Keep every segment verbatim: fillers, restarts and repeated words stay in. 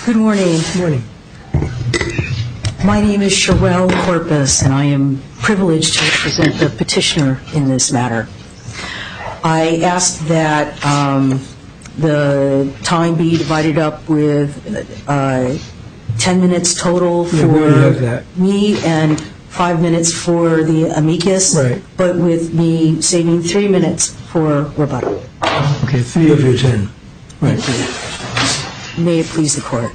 Good morning. Good morning. My name is Sherelle Corpus, and I am privileged to represent the petitioner in this matter. I ask that um, the time be divided up with uh, ten minutes total for yeah, me and five minutes for the amicus, right. but with me saving three minutes for rebuttal. Okay, three of your ten. Right. May it please the court.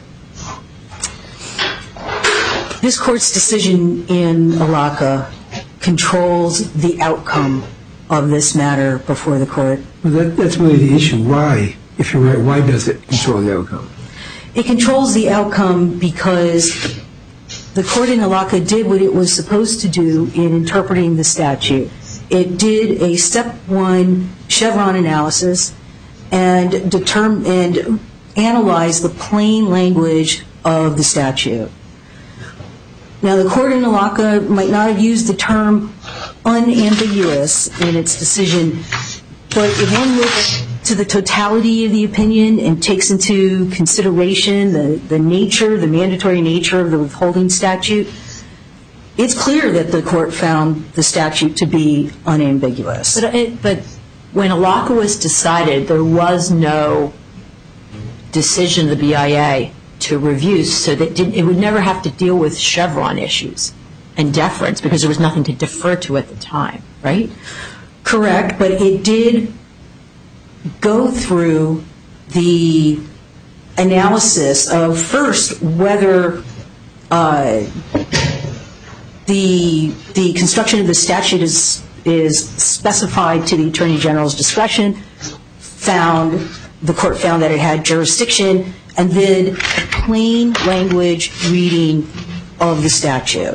This court's decision in Alaka controls the outcome of this matter before the court. Well, that, that's really the issue. Why, if you're right, why does it control the outcome? It controls the outcome because the court in Alaka did what it was supposed to do in interpreting the statute. It did a step one Chevron analysis and determined and analyzed the plain language of the statute. Now, the court in Alaka might not have used the term unambiguous in its decision, but if one looks to the totality of the opinion and takes into consideration the, the nature, the mandatory nature of the withholding statute, it's clear that the court found the statute to be unambiguous. But, it, but when Alaka was decided, there was no decision of the B I A to review, so that didn't, it would never have to deal with Chevron issues and deference because there was nothing to defer to at the time, right? Correct, but it did go through the analysis of first whether uh, the the construction of the statute is is specified to the Attorney General's discretion. Found the court found that it had jurisdiction and did a plain language reading of the statute.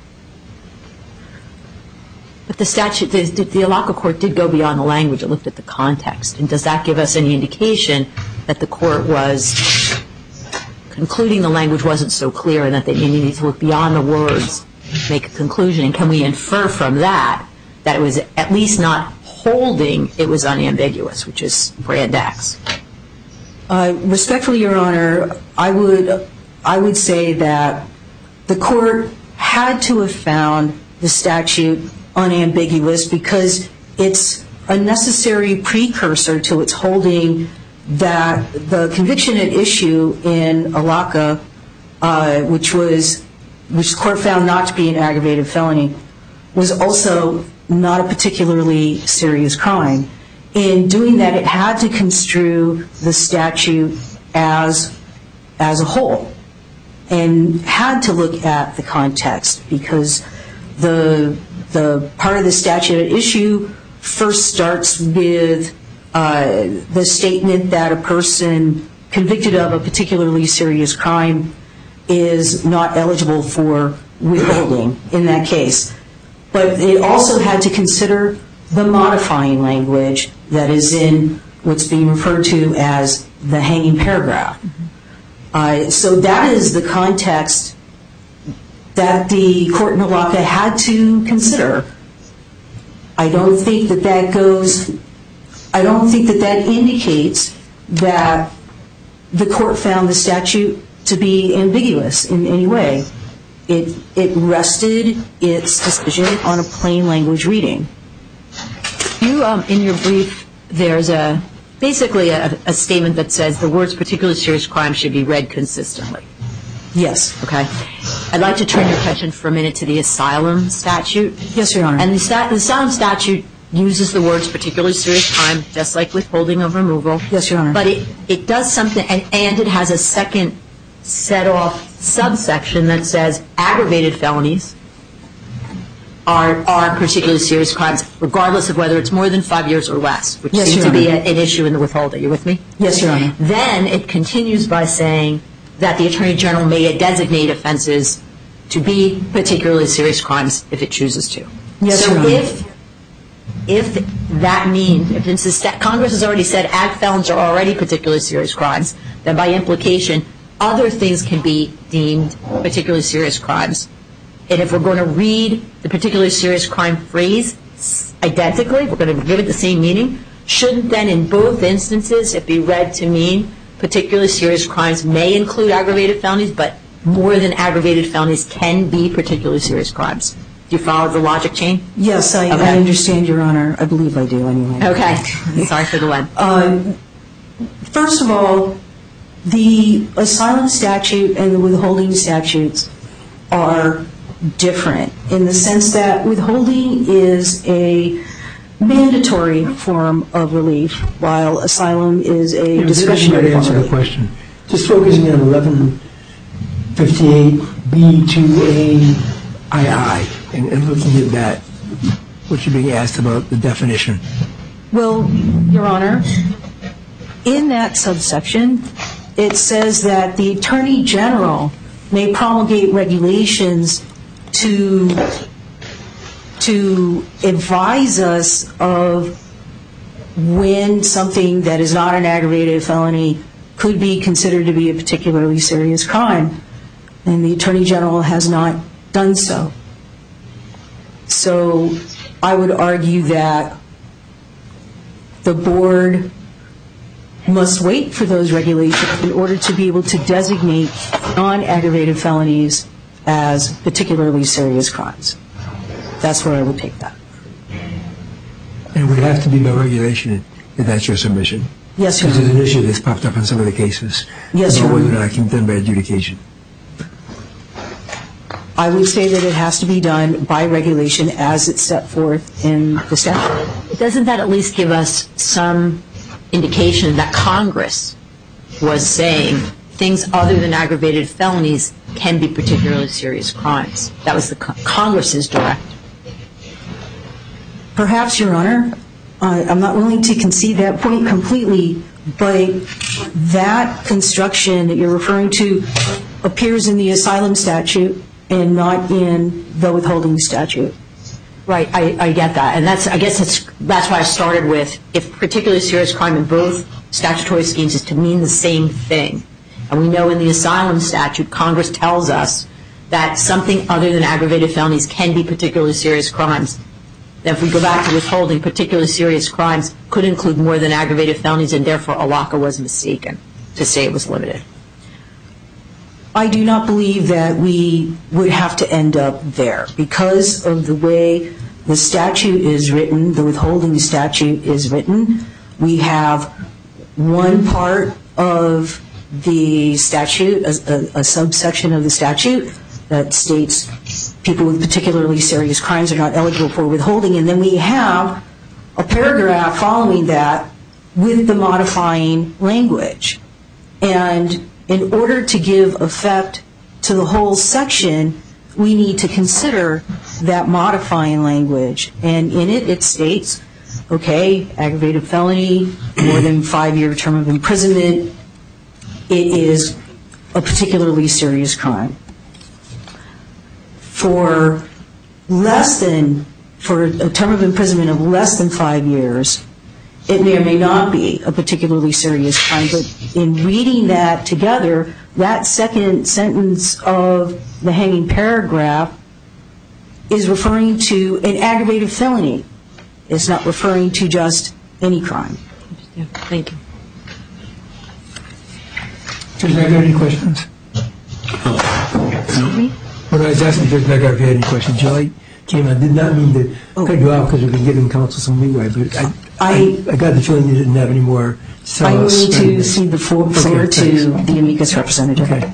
But the statute, the, the Alaka court did go beyond the language. It looked at the context. And does that give us any indication that the court was concluding the language wasn't so clear and that they needed to look beyond the words, make a conclusion? And can we infer from that that it was at least not holding it was unambiguous, which is Brand X? Uh, respectfully, Your Honor, I would I would say that the court had to have found the statute unambiguous because it's a necessary precursor to its holding that the conviction at issue in Alaka, uh, which was which the court found not to be an aggravated felony, was also not a particularly serious crime. In doing that, it had to construe the statute as as a whole and had to look at the context because the the part of the statute at issue first starts with uh, the statement that a person convicted of a particularly serious crime is not eligible for withholding in that case. But it also had to consider the modifying language that is in what's being referred to as the hanging paragraph. Uh, so that is the context that the court in Alaka had to consider. I don't think that that goes, I don't think that that indicates that the court found the statute to be ambiguous in any way. It, it rested its decision on a plain language reading. You, um, in your brief, there's a basically a, a statement that says the words particularly serious crime should be read consistently. Yes. Okay. I'd like to turn your attention for a minute to the asylum statute. Yes, Your Honor. And the, stat, the asylum statute uses the words particularly serious crime, just like withholding of removal. Yes, Your Honor. But it, it does something, and, and it has a second set-off subsection that says aggravated felonies are, are particularly serious crimes, regardless of whether it's more than five years or less, which yes, seems Your to be Honor. a, an issue in the withholding. Are you with me? Yes, Your Honor. Then it continues by saying that the Attorney General may designate offenses to be particularly serious crimes if it chooses to. Yes, so Your Honor. if if that means, if it's the Congress has already said ag felons are already particularly serious crimes, then by implication, other things can be deemed particularly serious crimes. And if we're going to read the particularly serious crime phrase identically, we're going to give it the same meaning, shouldn't then in both instances it be read to mean particularly serious crimes may include aggravated felonies, but more than aggravated felonies can be particularly serious crimes. Do you follow the logic chain? Yes, I, okay. I understand, Your Honor. I believe I do, anyway. Okay. Sorry for the delay. Um, first of all, the asylum statute and the withholding statutes are different in the sense that withholding is a mandatory form of relief, while asylum is a Yeah, discretionary form. Answer the question. Just focusing on eleven fifty-eight B two A I I and, and looking at that, what you're being asked about the definition. Well, Your Honor, in that subsection, it says that the Attorney General may promulgate regulations to to advise us of when something that is not an aggravated felony could be considered to be a particularly serious crime, and the Attorney General has not done so. So I would argue that the board must wait for those regulations in order to be able to designate non-aggravated felonies as particularly serious crimes. That's where I would take that. And it would have to be by regulation if that's your submission. Yes, Your Because Honor. there's an issue that's popped up in some of the cases. Yes, Your about whether or Honor. not it can be done by adjudication. I would say that it has to be done by regulation as it's set forth in the statute. Doesn't that at least give us some indication that Congress was saying things other than aggravated felonies can be particularly serious crimes? That was the Congress's direct. Perhaps, Your Honor, uh, I'm not willing to concede that point completely, but that construction that you're referring to appears in the asylum statute and not in the withholding statute. Right, I, I get that, and that's I guess that's that's why I started with if particularly serious crime in both statutory schemes is to mean the same thing, and we know in the asylum statute Congress tells us that something other than aggravated felonies can be particularly serious crimes. Then if we go back to withholding, particularly serious crimes could include more than aggravated felonies, and therefore ALACA was mistaken to say it was limited. I do not believe that we would have to end up there because of the way the statute is written, the withholding statute is written. We have one part of the statute, a, a, a subsection of the statute that states people with particularly serious crimes are not eligible for withholding, and then we have a paragraph following that with the modifying language. And in order to give effect to the whole section, we need to consider that modifying language. And in it, it states, okay, aggravated felony, more than five-year term of imprisonment, it is a particularly serious crime. For less than, for a term of imprisonment of less than five years, it may or may not be a particularly serious crime, but in reading that together, that second sentence of the hanging paragraph is referring to an aggravated felony. It's not referring to just any crime. Yeah, thank you. Judge Nagar, any questions? Excuse me? When I was asking Judge Nagar if you had any questions, Julie came on. I did not mean to Oh. cut you off because we've been giving counsel some leeway, but I, I- I, I got the feeling you didn't have any more to tell I'm us. willing to cede the floor Okay, to thanks. the amicus representative. Okay.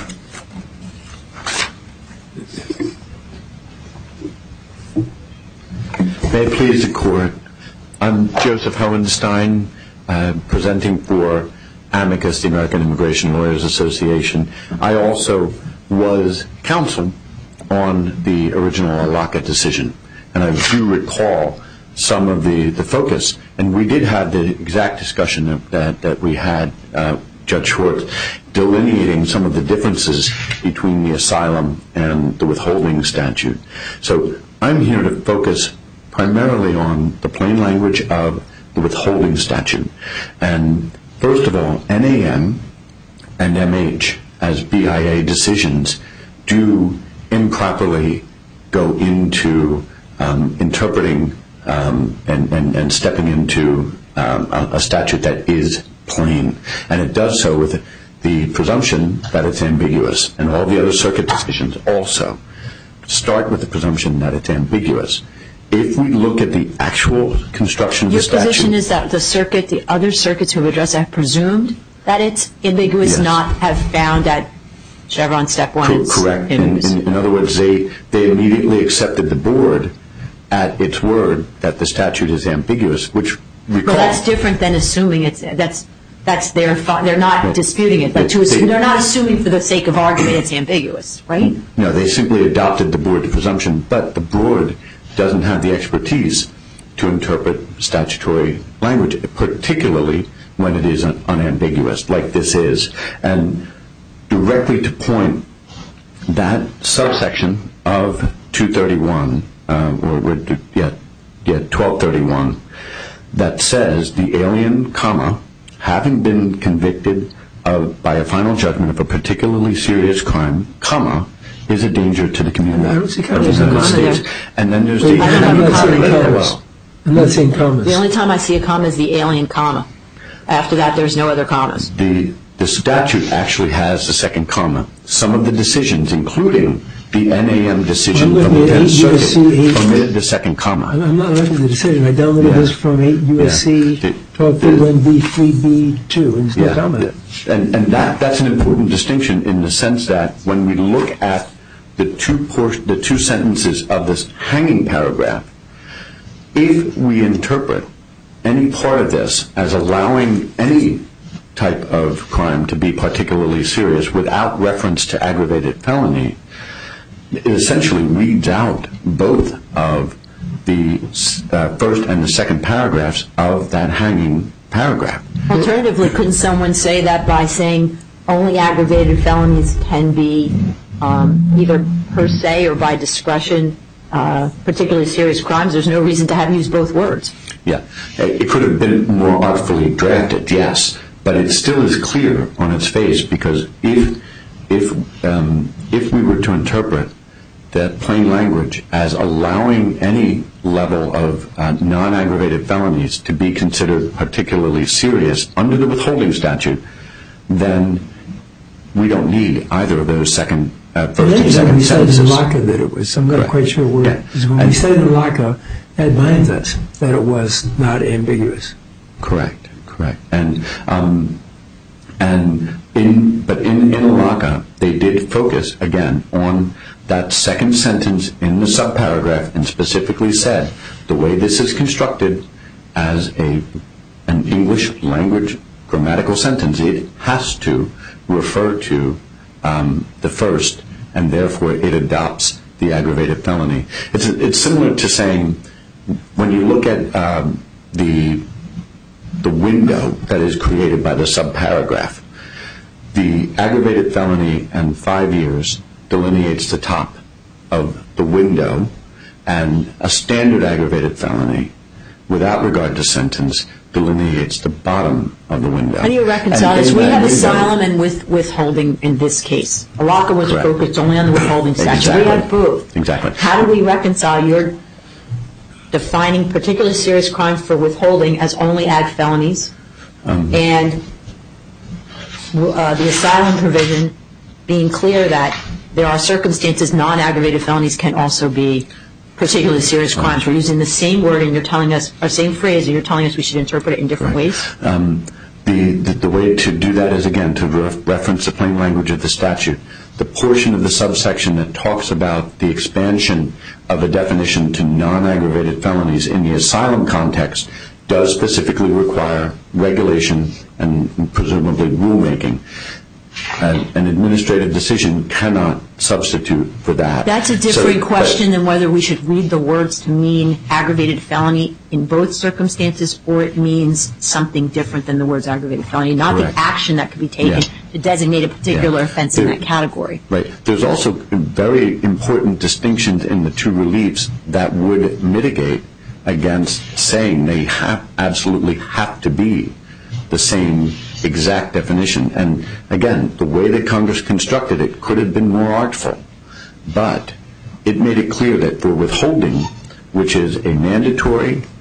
May it please the Court, I'm Joseph Hohenstein, uh, presenting for Amicus, the American Immigration Lawyers Association. I also was counsel on the original ALACA decision, and I do recall some of the, the focus, and we did have the exact discussion of that, that we had, uh, Judge Schwartz, delineating some of the differences between the asylum and the withholding statute. So I'm here to focus primarily on the plain language of the withholding statute. And first of all, N A M and M H, as B I A decisions, do improperly go into um, interpreting um, and, and, and stepping into um, a, a statute that is plain. And it does so with the presumption that it's ambiguous. And all the other circuit decisions also start with the presumption that it's ambiguous. If we look at the actual construction of the statute... Your position is that the circuit, the other circuits who have addressed have presumed that it's ambiguous, yes. not have found that Chevron Step one is correct. ambiguous. In, in, in other words, they, they immediately accepted the board at its word that the statute is ambiguous, which recall... Well, that's different than assuming it's... That's that's their... They're not right. disputing it, but to they, assume, they're not assuming for the sake of argument it's ambiguous, right? No, they simply adopted the board presumption, but the board doesn't have the expertise to interpret statutory language, particularly when it is unambiguous, like this is. And directly to point, that subsection of two thirty-one, uh, or yeah, yeah, twelve thirty-one, that says the alien, comma, having been convicted of by a final judgment of a particularly serious crime, comma, is a danger to the community I don't see of the United States. And then there's the... I don't have a comma there. Well. I'm not seeing commas. The only time I see a comma is the alien comma. After that, there's no other commas. The the statute actually has the second comma. Some of the decisions, including the N A M decision from the tenth Circuit, omitted the second comma. I'm not looking at the decision. I downloaded yeah. this from eight U S C yeah. twelve thirty-one B three B two, and there's no yeah. comma there. And, and that, that's an important distinction in the sense that when we look at the two por- the two sentences of this hanging paragraph, if we interpret any part of this as allowing any type of crime to be particularly serious without reference to aggravated felony, it essentially reads out both of the uh, first and the second paragraphs of that hanging paragraph. Alternatively, couldn't someone say that by saying only aggravated felonies can be um, either per se or by discretion uh, particularly serious crimes? There's no reason to have used both words. Yeah, it could have been more artfully drafted, yes, but it still is clear on its face, because if if um, if we were to interpret that plain language as allowing any level of uh, non-aggravated felonies to be considered particularly serious under the withholding statute, then we don't need either of those second, uh, first and second sentences. We said in LACA that it was. I'm not right. quite sure where. Yeah. When and we said in LACA, that binds us that it was not ambiguous. Correct, correct. And um, and in but in in LACA, they did focus again on that second sentence in the subparagraph and specifically said the way this is constructed as a an English language grammatical sentence, it has to refer to um, the first, and therefore it adopts the aggravated felony. It's it's similar to saying when you look at um, the the window that is created by the subparagraph, the aggravated felony and five years delineates the top of the window, and a standard aggravated felony, without regard to sentence, delineates the bottom of the window. How do you reconcile this? We have asylum and with withholding in this case. LACA was Correct. focused only on the withholding statute. Exactly. We have both. Exactly. How do we reconcile your defining particularly serious crimes for withholding as only ag felonies um, and uh, the asylum provision being clear that there are circumstances non-aggravated felonies can also be particularly serious crimes? We're using the same word, and you're telling us, or same phrase, and you're telling us we should interpret it in different right. ways? Um, the, the the way to do that is, again, to re- reference the plain language of the statute. The portion of the subsection that talks about the expansion of a definition to non-aggravated felonies in the asylum context does specifically require regulation and presumably rulemaking. An, an administrative decision cannot substitute for that. That's a different so, question than whether we should read the words to mean aggravated felony in both circumstances, or it means something different than the words aggravated felony, not correct. The action that could be taken yeah. to designate a particular yeah. offense there, in that category. Right. There's also very important distinctions in the two reliefs that would mitigate against saying they have absolutely have to be the same exact definition. And again, the way that Congress constructed it could have been more artful, but it made it clear that for withholding, which is a mandatory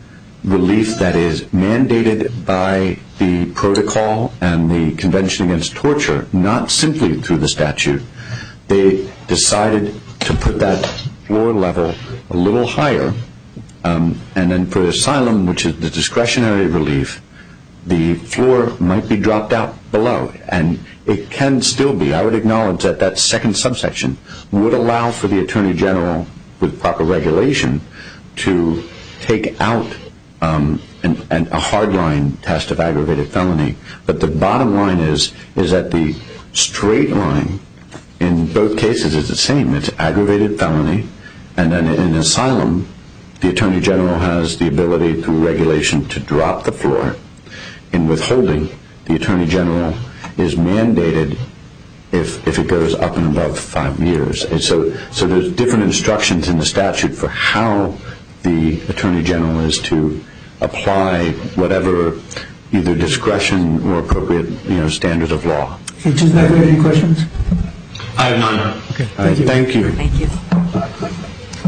relief that is mandated by the protocol and the Convention Against Torture, not simply through the statute. They decided to put that floor level a little higher, um, and then for asylum, which is the discretionary relief, the floor might be dropped out below, and it can still be. I would acknowledge that that second subsection would allow for the Attorney General, with proper regulation, to take out um, an, an, a hardline test of aggravated felony. But the bottom line is, is that the straight line in both cases is the same. It's aggravated felony, and then in asylum, the Attorney General has the ability through regulation to drop the floor. In withholding, the Attorney General is mandated if if it goes up and above five years. And so, so there's different instructions in the statute for how the Attorney General is to apply whatever either discretion or appropriate, you know, standards of law. Hey, does that have any questions? I have none. Okay, All right, thank you. Thank you. Thank you.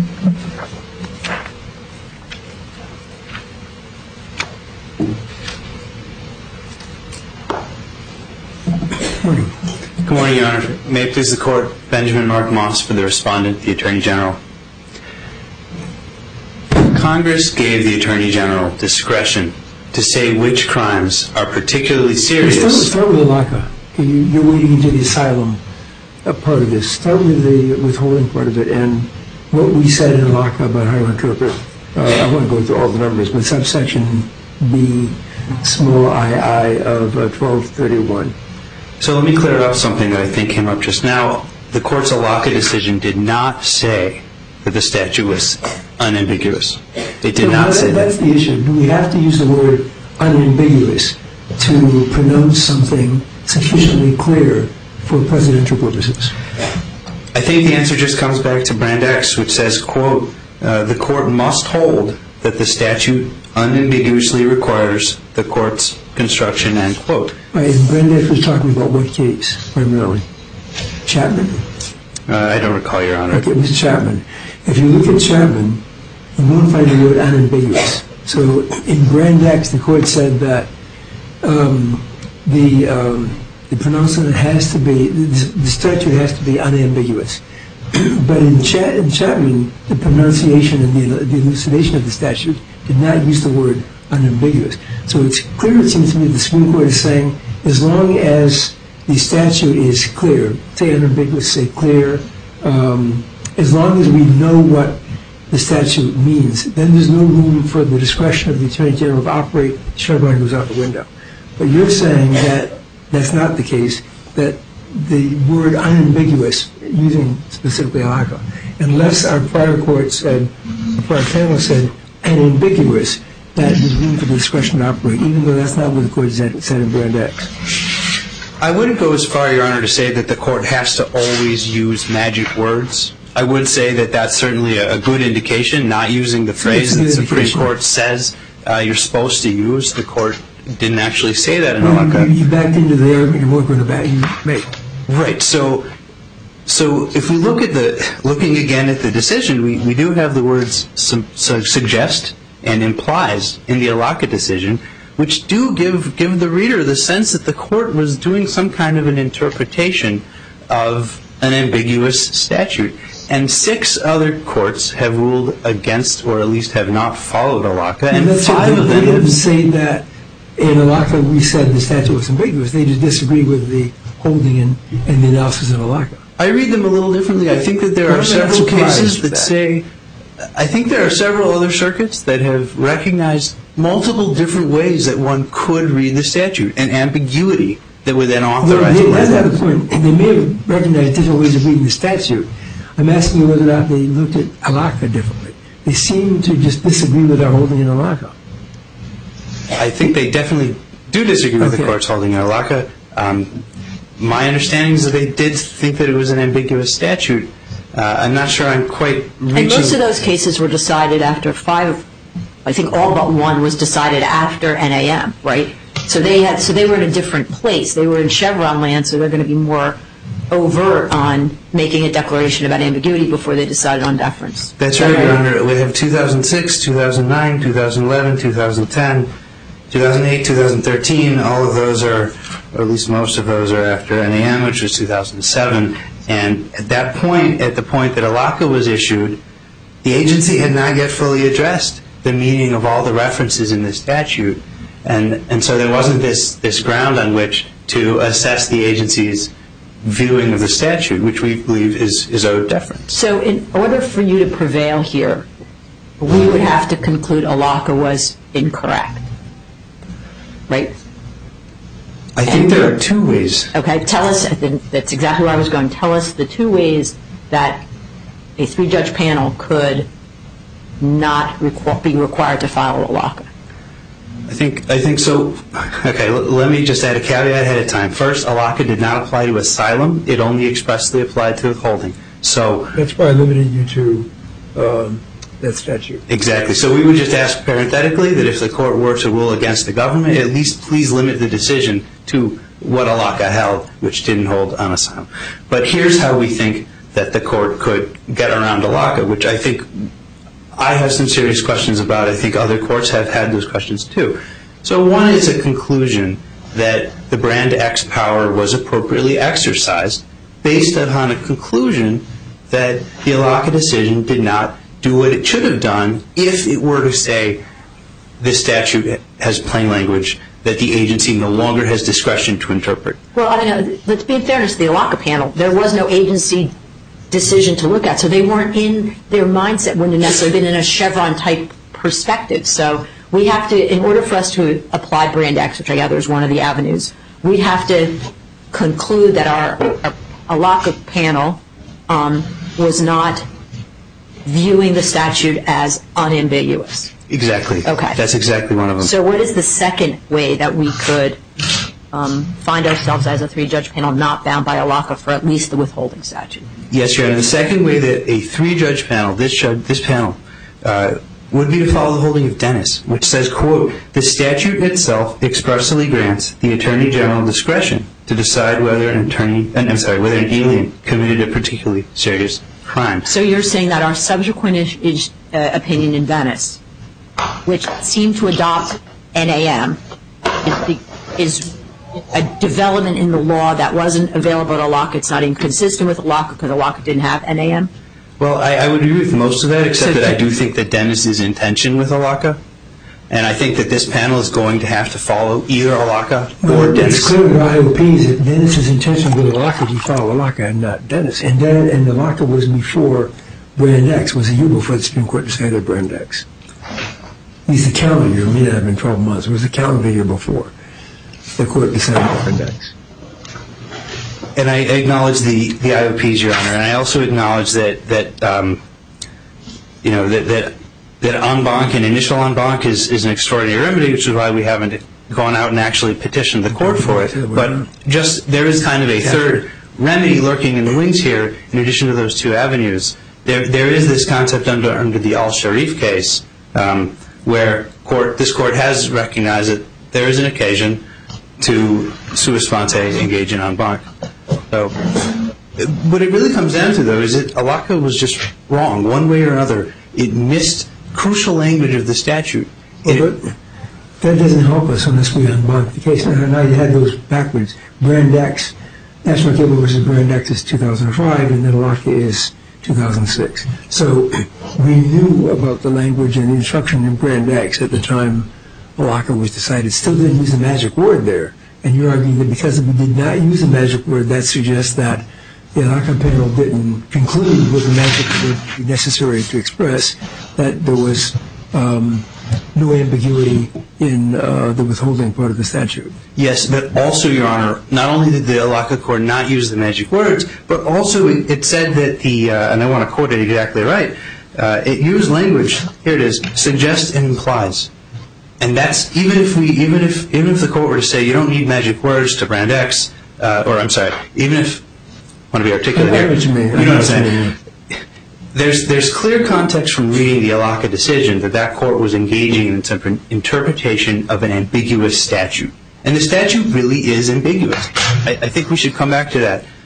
Morning. Good morning, Your Honor. May it please the Court, Benjamin Mark Moss for the respondent, the Attorney General. Congress gave the Attorney General discretion to say which crimes are particularly serious. Start, start with Alaka. You're wading into the asylum part of this. Start with the withholding part of it and what we said in Alaka about how to interpret. Uh, I won't go through all the numbers, but subsection B, small I, of uh, twelve thirty-one. So let me clear up something that I think came up just now. The Court's Alaka decision did not say that the statute was unambiguous. It did so not that, say that's that. the issue. Do we have to use the word unambiguous to pronounce something sufficiently clear for presidential purposes? I think the answer just comes back to Brand X, which says, quote, uh, the Court must hold that the statute unambiguously requires the Court's construction, end quote. Right, and Brand X was talking about what case, primarily? Chapman? Uh, I don't recall, Your Honor. Okay, it was Chapman. If you look at Chapman, you won't find the word unambiguous. So in Brand X, the Court said that um, the um, the pronouncement has to be, the, the statute has to be unambiguous. But in, Cha- in Chapman, the pronunciation and the, the elucidation of the statute did not use the word unambiguous. So it's clear, it seems to me, the Supreme Court is saying, as long as the statute is clear, say unambiguous, say clear, um, as long as we know what the statute means, then there's no room for the discretion of the Attorney General to operate. Chevron goes out the window. But you're saying that that's not the case, that the word unambiguous, using specifically Alaka, unless our prior court said, the prior panel said, unambiguous, that there's room for the discretion to operate, even though that's not what the Court said, said in Brand X. I wouldn't go as far, Your Honor, to say that the Court has to always use magic words. I would say that that's certainly a, a good indication, not using the phrase that the Supreme Court says uh, you're supposed to use. The Court didn't actually say that in Alaka. You, you backed into the argument you weren't going to back, you make. Right. So, so if we look at the, looking again at the decision, we, we do have the words su- su- suggest and implies in the Alaka decision, which do give give the reader the sense that the Court was doing some kind of an interpretation of an ambiguous statute. And six other courts have ruled against, or at least have not followed Alaka, and, and five of them they didn't say that in Alaka we said the statute was ambiguous. They just disagreed with the holding and, and the analysis of Alaka. I read them a little differently. I think that there well, are several cases that, that say, I think there are several other circuits that have recognized multiple different ways that one could read the statute, and ambiguity that would then authorize well, it. That's not the point. They may have recognized different ways of reading the statute. I'm asking you whether or not they looked at Alaka differently. They seem to just disagree with our holding in Alaka. I think they definitely do disagree with okay. the Court's holding in Alaka. Um, my understanding is that they did think that it was an ambiguous statute. Uh, I'm not sure I'm quite reaching... And most of those cases were decided after five, I think all but one was decided after N A M, right? So they had, so they were in a different place. They were in Chevron land, so they're going to be more overt on making a declaration about ambiguity before they decided on deference. That's right, Your Honor. We have two thousand six, two thousand nine, two thousand eleven, two thousand ten, two thousand eight, two thousand thirteen. All of those are, or at least most of those are after N A M, which was two thousand seven. And at that point, at the point that ALACA was issued, the agency had not yet fully addressed the meaning of all the references in the statute. And, and so there wasn't this, this ground on which to assess the agency's viewing of the statute, which we believe is, is owed deference. So in order for you to prevail here, we would have to conclude ALACA was incorrect, right? I think there are two ways. Okay, tell us, that's exactly where I was going. Tell us the two ways that a three-judge panel could not requ- be required to file ALACA. I think I think so. Okay, l- let me just add a caveat ahead of time. First, ALACA did not apply to asylum. It only expressly applied to withholding. So that's why I limited you to um, that statute. Exactly. So we would just ask parenthetically that if the court were to rule against the government, at least please limit the decision to what ALACA held, which didn't hold on asylum. But here's how we think that the court could get around ALACA, which I think I have some serious questions about. I think other courts have had those questions too. So one is a conclusion that the Brand X power was appropriately exercised based upon a conclusion that the ALACA decision did not do what it should have done if it were to say this statute has plain language that the agency no longer has discretion to interpret. Well, I mean, let's be in fairness to the ALACA panel. There was no agency decision to look at, so they weren't in their mindset, wouldn't have necessarily been in a Chevron-type perspective. So we have to, in order for us to apply Brand X, which I gather is one of the avenues, we'd have to conclude that our, our ALACA panel um, was not viewing the statute as unambiguous. Exactly. Okay. That's exactly one of them. So what is the second way that we could um, find ourselves as a three-judge panel not bound by ALACA for at least the withholding statute? Yes, Your Honor. The second way that a three-judge panel, this judge, this panel, uh, would be to follow the holding of Dennis, which says, quote, the statute itself expressly grants the Attorney General discretion to decide whether an attorney, I'm sorry, whether an alien committed a particularly serious crime. So you're saying that our subsequent is, is, uh, opinion in Dennis, which seemed to adopt N A M, is, the, is a development in the law that wasn't available to ALACA. It's not inconsistent with ALACA because ALACA didn't have N A M? Well, I, I would agree with most of that, except that I do think that Dennis is in tension with ALACA. And I think that this panel is going to have to follow either ALACA or well, Dennis. It's clear that I O Ps that Dennis is in tension with ALACA. You follow ALACA and not Dennis. And then, and ALACA was before Brand X, was a year before the Supreme Court decided Brand X. At least the calendar year, it may not have been twelve months. It was the calendar year before the court decided Brand X. And I acknowledge the, the I O Ps, Your Honor, and I also acknowledge that, that um, you know, that, that that en banc and initial en banc is, is an extraordinary remedy, which is why we haven't gone out and actually petitioned the court for it. But just there is kind of a third remedy lurking in the wings here, in addition to those two avenues. There there is this concept under under the Al-Sharif case, um, where court this court has recognized that there is an occasion to sua sponte engage in en banc. So what it really comes down to, though, is that ALACA was just wrong, one way or another. It missed crucial language of the statute. Well, but that doesn't help us unless we unbank the case. Now, now you had those backwards. Brand X, National Cable versus Brand X is two thousand five, and then ALACA is two thousand six. So we knew about the language and the instruction in Brand X at the time ALACA was decided. Still didn't use the magic word there. And you're arguing that because we did not use the magic word, that suggests that the ALACA panel didn't conclude with the magic word necessary to express that there was um, no ambiguity in uh, the withholding part of the statute. Yes, but also, Your Honor, not only did the ALACA court not use the magic words, but also it, it said that the, uh, and I want to quote it exactly right, uh, it used language, here it is, suggests and implies. And that's, even if we, even if, even if the court were to say you don't need magic words to Brand X, uh, or I'm sorry, even if, I want to be articulate here. I know what you mean. You know what I'm saying? There's, there's clear context from reading the ALACA decision that that court was engaging in an interpretation of an ambiguous statute. And the statute really is ambiguous. I, I think we should come back to that.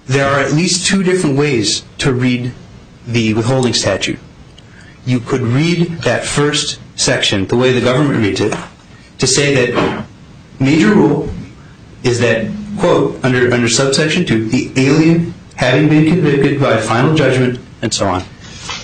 there are at least two different ways to read the withholding statute. You could read that first section the way the government reads it, to say that major rule is that, quote, under, under subsection two, the alien having been convicted by a final judgment, and so on,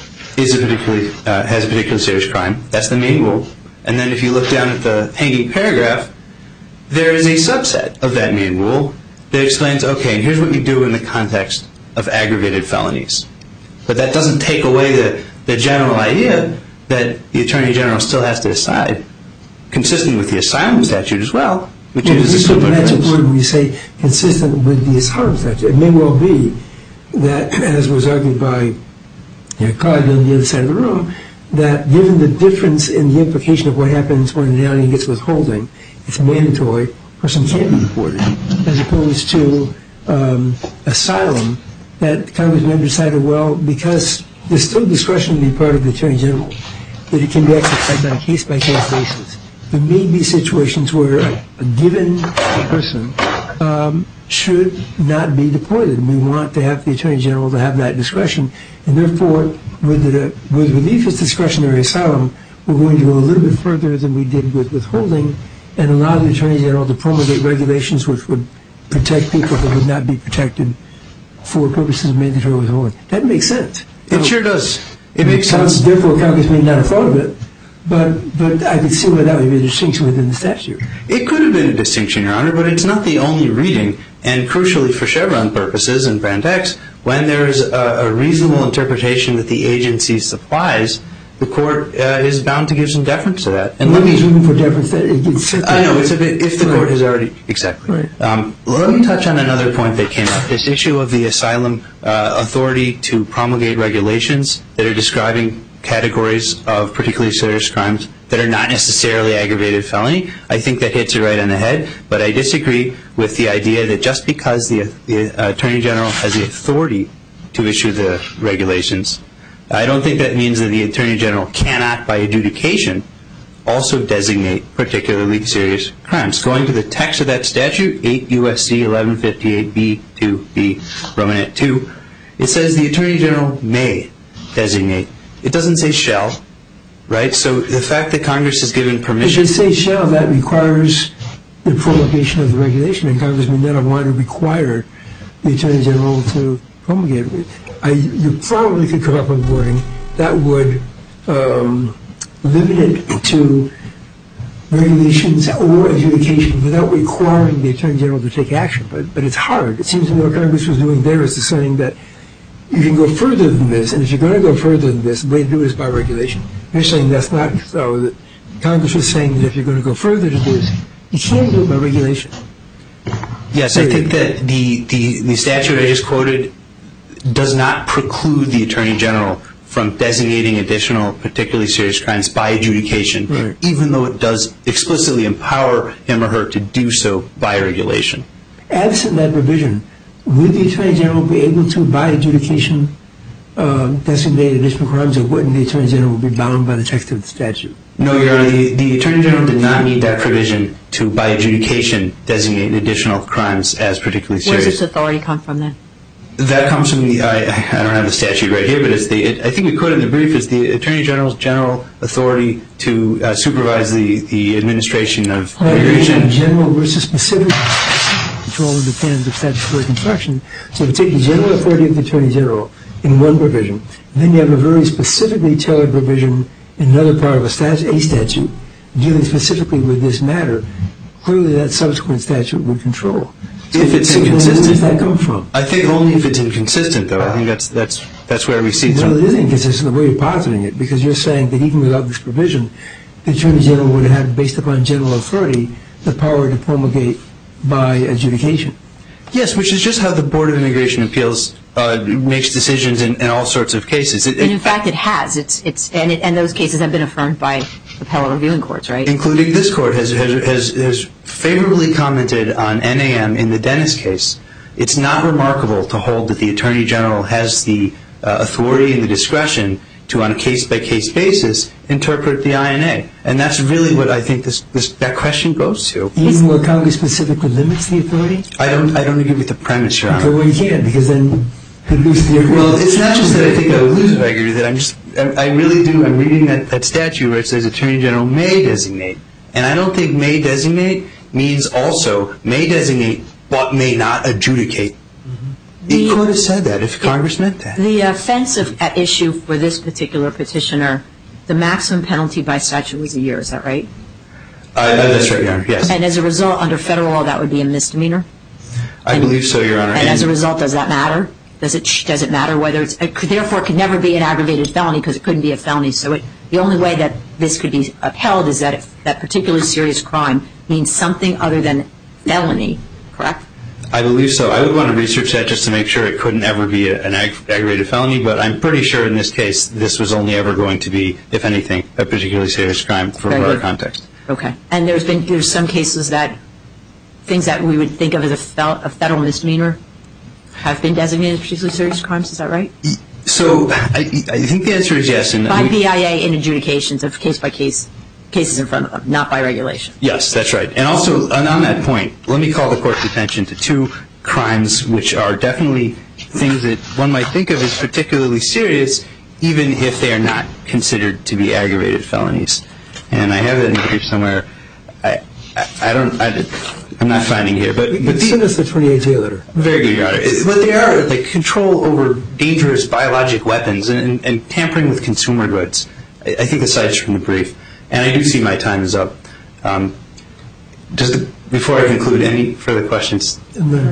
is a particularly, uh, has a particularly serious crime. That's the main rule. And then if you look down at the hanging paragraph, there is a subset of that main rule that explains, okay, here's what you do in the context of aggravated felonies. But that doesn't take away the, the general idea that the Attorney General still has to decide, consistent with the asylum statute as well, which well, is a similar That's important when you say consistent with the asylum statute. It may well be that, as was argued by your colleague on the other side of the room, that given the difference in the implication of what happens when an alien gets withholding, it's mandatory, a person can't be deported, as opposed to um, asylum, that Congress may have decided, well, because there's still discretion to be part of the Attorney General, that it can be exercised on a case-by-case basis. There may be situations where a, a given person um, should not be deported. We want to have the Attorney General to have that discretion, and therefore, with, the, with relief as discretionary asylum, we're going to go a little bit further than we did with withholding and allow the Attorney General to promulgate regulations which would protect people that would not be protected for purposes of mandatory withholding. That makes sense. It sure does. It makes sense. Therefore, Congress may not have thought of it, but but I could see why that would be a distinction within the statute. It could have been a distinction, Your Honor, but it's not the only reading. And crucially for Chevron purposes and Brand X, when there is a, a reasonable interpretation that the agency supplies, the court uh, is bound to give some deference to that. And let me room for deference that it gets set. I know it's a bit if the right. court has already exactly. Right. Um, let me touch on another point that came up: this issue of the asylum uh, authority to promulgate regulations that are describing categories of particularly serious crimes that are not necessarily aggravated felony. I think that hits it right on the head. But I disagree with the idea that just because the, the Attorney General has the authority to issue the regulations, I don't think that means that the Attorney General cannot, by adjudication, also designate particularly serious crimes. Going to the text of that statute, eight U S C eleven fifty-eight B two B, Romanet two, it says the Attorney General may designate. It doesn't say shall, right? So the fact that Congress has given permission... If it says shall, that requires the promulgation of the regulation, and Congress may not have wanted to require the Attorney General to promulgate it. I, you probably could come up with wording that would um, limit it to regulations or adjudication without requiring the Attorney General to take action. But, but it's hard. It seems to me what Congress was doing there is saying that you can go further than this, and if you're going to go further than this, the way to do it is by regulation. You're saying that's not so. That Congress was saying that if you're going to go further to this, you can't do it by regulation. Yes, I think that the, the, the statute I just quoted does not preclude the Attorney General from designating additional particularly serious crimes by adjudication, right, even though it does explicitly empower him or her to do so by regulation. Absent that provision, would the Attorney General be able to, by adjudication, uh, designate additional crimes, or wouldn't the Attorney General be bound by the text of the statute? No, Your Honor, the, the Attorney General did not need that provision to, by adjudication, designate additional crimes as particularly serious. Where does this authority come from then? That comes from the, I, I don't have the statute right here, but it's the, it, I think we quote in the brief, it's the Attorney General's general authority to uh, supervise the, the administration of immigration. General versus specific control in the terms of statutory construction. So you take the general authority of the Attorney General in one provision, and then you have a very specifically tailored provision in another part of a, stat, a statute dealing specifically with this matter. Clearly that subsequent statute would control. So if it's inconsistent, where does that come from? I think only if it's inconsistent, though. I think that's that's that's where we see. Well, some it is inconsistent the way you're positing it, because you're saying that even without this provision, the Attorney General would have, based upon general authority, the power to promulgate by adjudication. Yes, which is just how the Board of Immigration Appeals uh, makes decisions in, in all sorts of cases. It, and in fact, it has. It's it's and it, and those cases have been affirmed by appellate reviewing courts, right? Including this court has has has, has favorably commented on N A M in the Dennis case. It's not remarkable to hold that the Attorney General has the uh, authority and the discretion to, on a case-by-case basis, interpret the I N A. And that's really what I think this, this that question goes to. Even where Congress specifically limits the authority? I don't I don't agree with the premise, Your Honor. Okay, well, you can't, because then you lose the authority. Well, it's not just that I think I would lose if I agree with it. I'm just, I, I really do. I'm reading that, that statute where it says Attorney General may designate. And I don't think may designate means also may designate but may not adjudicate. It could have said that if Congress meant that. The offense of, at issue for this particular petitioner, the maximum penalty by statute was a year. Is that right? Uh, that's right, Your Honor. Yes. And as a result, under federal law, that would be a misdemeanor? I and, believe so, Your Honor. And, and as a result, does that matter? Does it does it matter whether it's it could, therefore it could never be an aggravated felony because it couldn't be a felony. So it, the only way that this could be upheld is that if that particularly serious crime means something other than felony, correct? I believe so. I would want to research that just to make sure it couldn't ever be a, an ag- aggravated felony, but I'm pretty sure in this case this was only ever going to be, if anything, a particularly serious crime for our context. Okay. And there's been there's some cases that things that we would think of as a, fel- a federal misdemeanor have been designated particularly serious crimes. Is that right? So I, I think the answer is yes. And by we, B I A in adjudications of case-by-case cases in front of them, not by regulation. Yes, that's right. And also, and on that point, let me call the Court's attention to two crimes which are definitely things that one might think of as particularly serious, even if they are not considered to be aggravated felonies. And I have it in the brief somewhere. I, I, I don't, I, I'm not finding here, but, but the, send us the twenty-eight J letter. Very good, Your Honor. But they are like control over dangerous biologic weapons and, and tampering with consumer goods. I, I think the cites from the brief. And I do see my time is up. Um, does the, before I conclude, any further questions? No.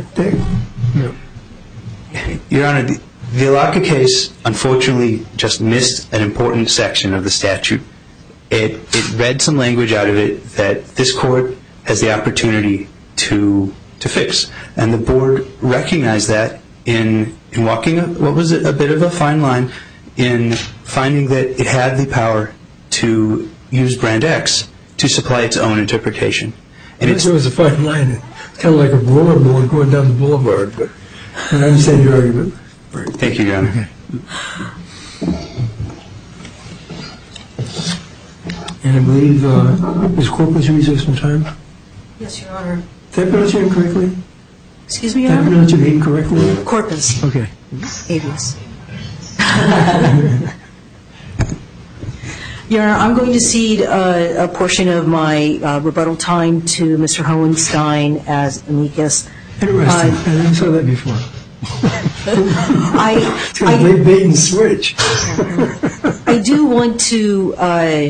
Your Honor, the, the Alaka case unfortunately just missed an important section of the statute. It, it read some language out of it that this Court has the opportunity to to fix. And the Board recognized that in in walking, a, what was it, a bit of a fine line, in finding that it had the power to use Brand X to supply its own interpretation. And it was a fine line. It's kind of like a rollerboard going down the boulevard, but I understand your argument. Thank you, Your Honor. Okay. And I believe, uh, is Corpus reserved some time? Yes, Your Honor. Did I pronounce your name correctly? Excuse me, Your Did I Honor? pronounce your name correctly? Corpus. Okay. Avius. Your Honor, I'm going to cede uh, a portion of my uh, rebuttal time to Mister Hohenstein as amicus. Interesting. Uh, I never saw that before. I, it's going to bait and switch. I do want to. Uh,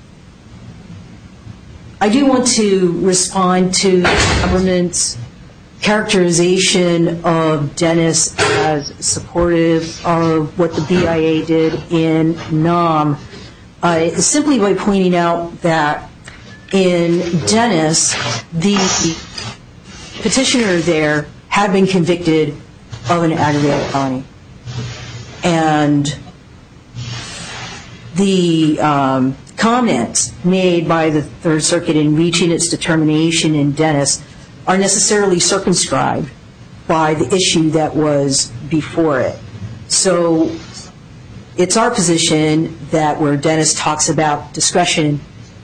I do want to respond to the government's characterization of Dennis as supportive of what the B I A did in Nam. Uh, simply by pointing out that in Dennis, the petitioner there had been convicted of an aggravated felony. And the um, comments made by the Third Circuit in reaching its determination in Dennis are necessarily circumscribed by the issue that was before it. So it's our position that where Dennis talks about discretion,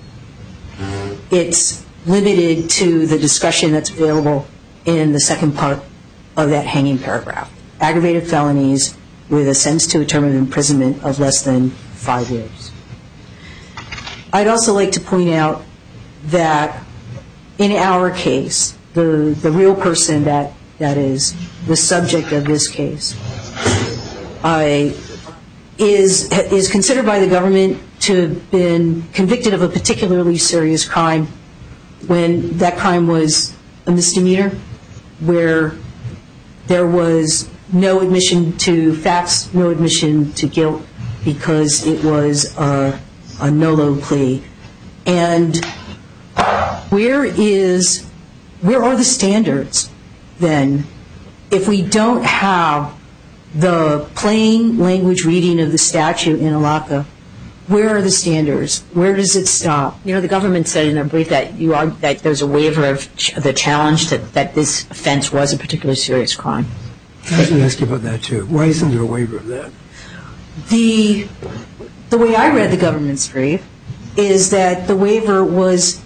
it's limited to the discretion that's available in the second part of that hanging paragraph. Aggravated felonies with a sentence to a term of imprisonment of less than five years. I'd also like to point out that in our case, the, the real person that, that is the subject of this case I, is, is considered by the government to have been convicted of a particularly serious crime when that crime was a misdemeanor, where there was no admission to facts, no admission to guilt, because it was a, a NOLO plea. And where is, where are the standards then if we don't have the plain language reading of the statute in Alaka? Where are the standards? Where does it stop? You know, the government said in their brief that you are that there's a waiver of ch- the challenge that, that this offense was a particularly serious crime. I was going to ask you about that too. Why isn't there a waiver of that? The the way I read the government's brief is that the waiver was,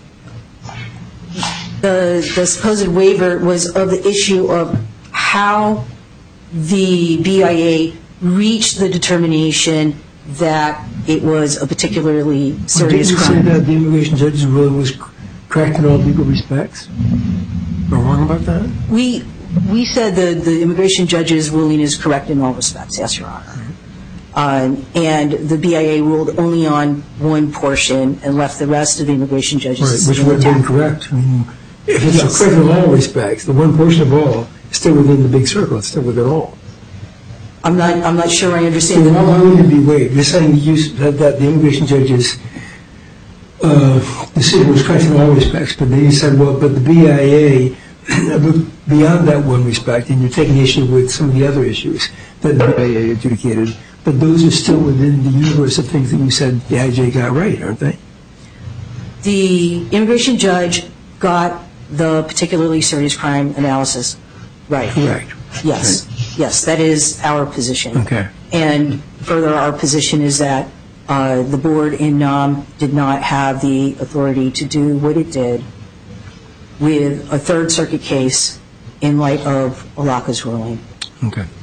the, the supposed waiver was of the issue of how the B I A reached the determination that it was a particularly serious crime. Did you say that the immigration judge's ruling was correct in all legal respects? Am I wrong about that? We we said the, the immigration judge's ruling is correct in all respects, yes, Your Honor. Um, and the B I A ruled only on one portion and left the rest of the immigration judge's right, decision which would have been intact. correct. I mean, if it's Yes. correct in all respects, the one portion of all is still within the big circle. It's still within all. I'm not I'm not sure I understand. So the why would it be waived? You're saying you, that, that the immigration judge's uh, decision was correct in all respects, but then you said, well, but the B I A, beyond that one respect, and you're taking issue with some of the other issues that the B I A adjudicated, but those are still within the universe of things that you said the I J got right, aren't they? The immigration judge got the particularly serious crime analysis right. Correct. Yes. Right. Yes, that is our position. Okay. And further, our position is that uh, the board in Nam did not have the authority to do what it did with a Third Circuit case in light of Alaka's ruling. Okay.